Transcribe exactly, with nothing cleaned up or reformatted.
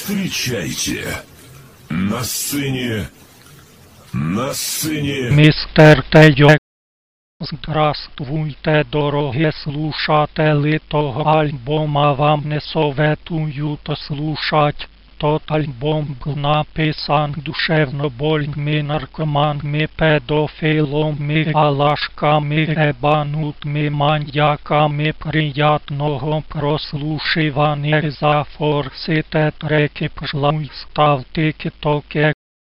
Встречайте на сцене, на сцене Мистер Тейо. Здравствуйте, дорогі слушателі, того альбома вам не советую то слушать. Тот альбом был написан душевно больными наркоманами, педофилами, алашками, ебанутыми маньяками. Приятного прослушивания. Зафорсите треки, пожалуйста, в тиктоке.